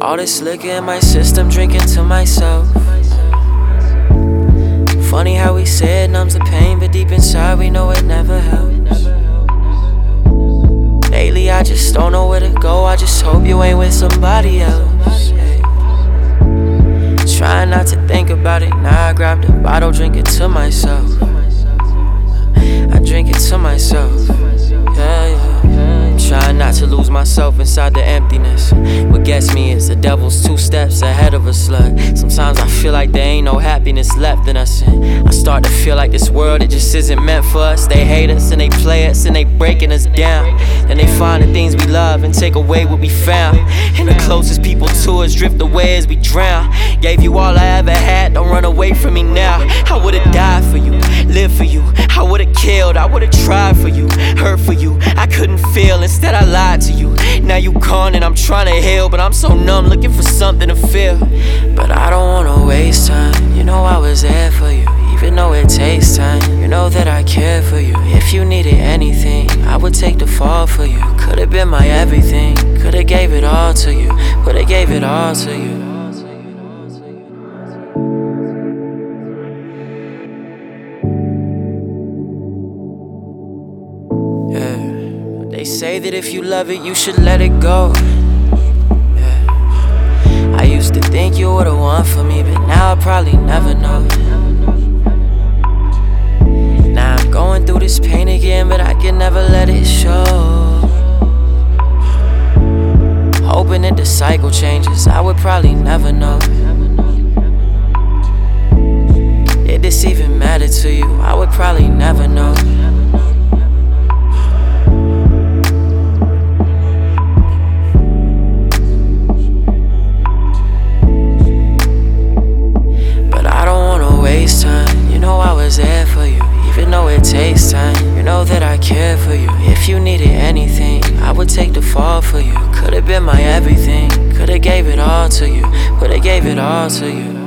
All this liquor in my system, drinking to myself. Funny how we say it numbs the pain, but deep inside we know it never helps. Lately I just don't know where to go, I just hope you ain't with somebody else. Trying not to think about it, now I grab the bottle, drink it to myself. I drink it to myself, yeah. Trying not to lose myself inside the emptiness. What gets me is the devil's 2 steps ahead of a slug. Sometimes I feel like there ain't no happiness left in us, and I start to feel like this world, it just isn't meant for us. They hate us and they play us and they breaking us down. Then they find the things we love and take away what we found. And the closest people to us drift away as we drown. Gave you all I ever had, don't run away from me now. I would've died for you, lived for you. I would've killed, I would've tried for you, hurt for you. I couldn't feel, instead I lied to you. Now you gone and I'm trying to heal, but I'm so numb looking for something to feel. But I don't wanna waste time, you know I was there for you. Even though it takes time, you know that I care for you. If you needed anything, I would take the fall for you. Could've been my everything, could've gave it all to you, would've gave it all to you. They say that if you love it, you should let it go. Yeah. I used to think you were the one for me, but now I probably never know. Now I'm going through this pain again, but I can never let it show. Hoping that the cycle changes, I would probably never know. Did this even matter to you? I would probably never know. There for you, even though it takes time. You know that I care for you. If you needed anything, I would take the fall for you. Could've been my everything, could've gave it all to you, would've gave it all to you.